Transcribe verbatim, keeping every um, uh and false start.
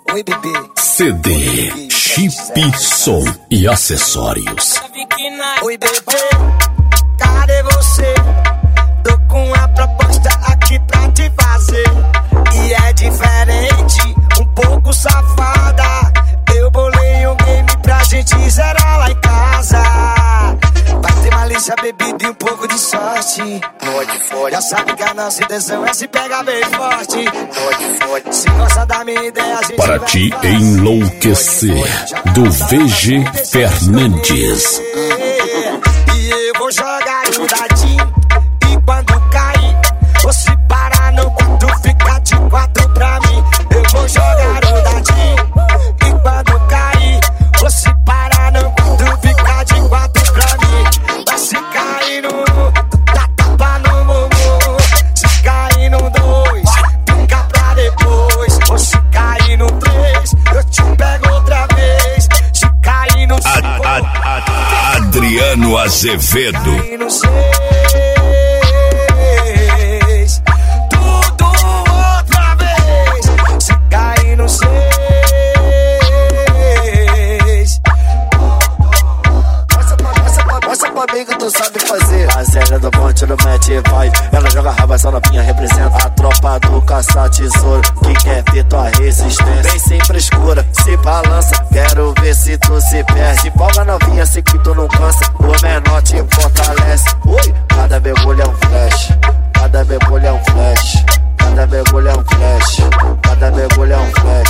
Oi, bebê. C D, chip, som e acessórios. Oi, bebê, cadê você? Tô com uma proposta aqui pra te fazer. E é diferente, um pouco safada. Eu bolei um game pra gente zerar lá em casa. Vai ter malícia, bebida e um pouco de sorte. Pode, pode. Já sabe que a nossa intenção é se pegar bem forte. Pode, pode. Se gosta da minha ideia, a gente para vai te fazer. enlouquecer, do V G Fernandes. E eu vou jogar um dadinho. E quando cair, você para no quarto, fica de quatro pra mim. Eu vou jogar um dadinho. E quando cair, você para no quarto, fica de quatro pra mim. Vai se cair no um, dá tapa no bumbum. Se cair no dois, fica pra depois. Ou se cair no três, eu te pego outra vez. Se cair no cinco, A, a, a, Adriano Azevedo. cair no seis, tudo outra vez. Se cair no seis, mostra pra, mostra pra, mostra pra mim que tu sabe fazer. A Zélia do Monte no mete e vai. Ela joga raba, essa novinha representa a tropa do caça-tesouro que quer ver tua resistência. Vem sem frescura, se balança, quero ver se tu se perde. Se empolga novinha, se que tu não cansa, o menor te fortalece. Ui, cada mergulho é um flash, cada mergulho é um flash, cada mergulho é um flash, cada mergulho é um flash.